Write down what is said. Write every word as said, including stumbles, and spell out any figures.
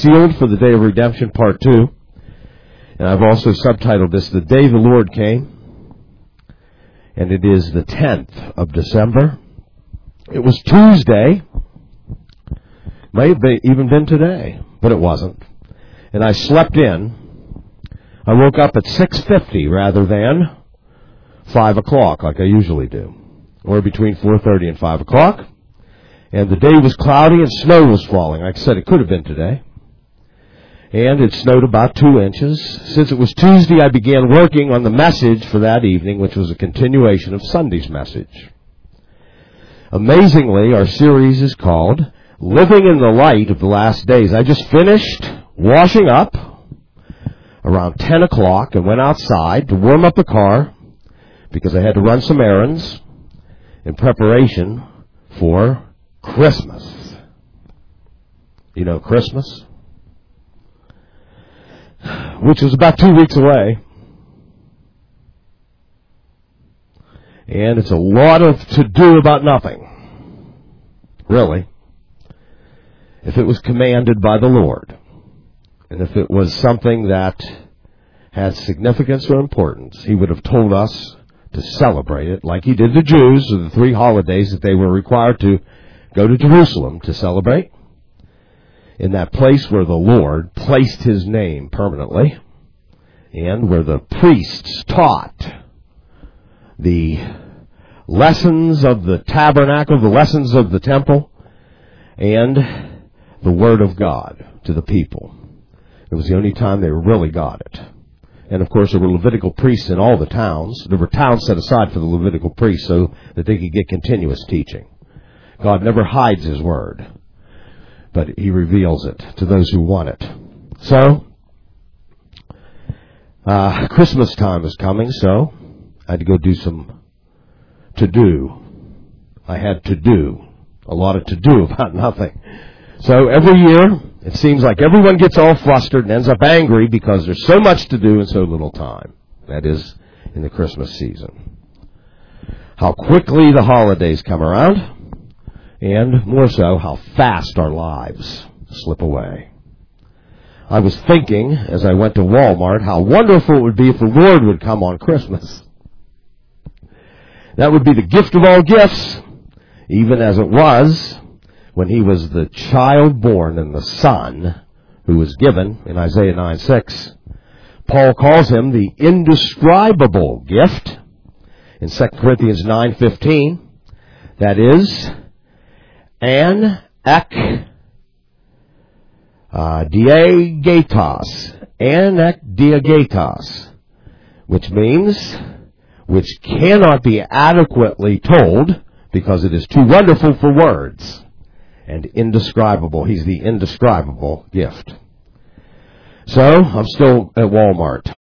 Sealed for the Day of Redemption, Part two. And I've also subtitled this, The Day the Lord Came. And it is the tenth of December. It was Tuesday. May have been, even been today, but it wasn't. And I slept in. I woke up at six fifty rather than five o'clock like I usually do. Or between four thirty and five o'clock. And the day was cloudy and snow was falling. Like I said, it could have been today. And it snowed about two inches. Since it was Tuesday, I began working on the message for that evening, which was a continuation of Sunday's message. Amazingly, our series is called Living in the Light of the Last Days. I just finished washing up around ten o'clock and went outside to warm up the car because I had to run some errands in preparation for Christmas. You know Christmas? Which was about two weeks away. And it's a lot of to-do about nothing. Really. If it was commanded by the Lord. And if it was something that had significance or importance, He would have told us to celebrate it like He did the Jews of the three holidays that they were required to go to Jerusalem to celebrate. In that place where the Lord placed His name permanently, and where the priests taught the lessons of the tabernacle, the lessons of the temple, and the Word of God to the people. It was the only time they really got it. And of course there were Levitical priests in all the towns. There were towns set aside for the Levitical priests so that they could get continuous teaching. God never hides His Word, but He reveals it to those who want it. So, uh, Christmas time is coming, so I had to go do some to-do. I had to do. A lot of to-do about nothing. So every year, it seems like everyone gets all flustered and ends up angry because there's so much to do in so little time. That is, in the Christmas season. How quickly the holidays come around, and more so, how fast our lives slip away. I was thinking, as I went to Walmart, how wonderful it would be if the Lord would come on Christmas. That would be the gift of all gifts, even as it was when He was the child born and the Son who was given in Isaiah nine six. Paul calls Him the indescribable gift in Second Corinthians nine fifteen. That is, an ek uh, diagetos, an ek diagetos, which means which cannot be adequately told because it is too wonderful for words, and indescribable. He's the indescribable gift. So I'm still at Walmart.